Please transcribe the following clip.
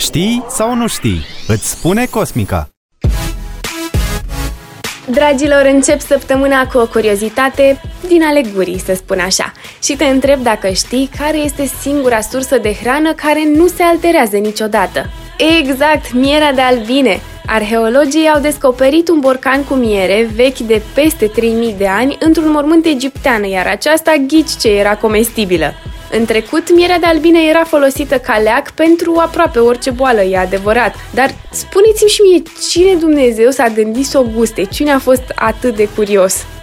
Știi sau nu știi? Îți spune Cosmica. Dragilor, încep săptămâna cu o curiozitate din ale gurii, să spun așa. Și te întreb dacă știi care este singura sursă de hrană care nu se alterează niciodată. Exact, mierea de albine! Arheologii au descoperit un borcan cu miere vechi de peste 3000 de ani într-un mormânt egiptean, iar aceasta, ghici ce, era comestibilă. În trecut, mierea de albine era folosită ca leac pentru aproape orice boală, e adevărat. Dar spuneți-mi și mie, cine Dumnezeu s-a gândit să o guste? Cine a fost atât de curios?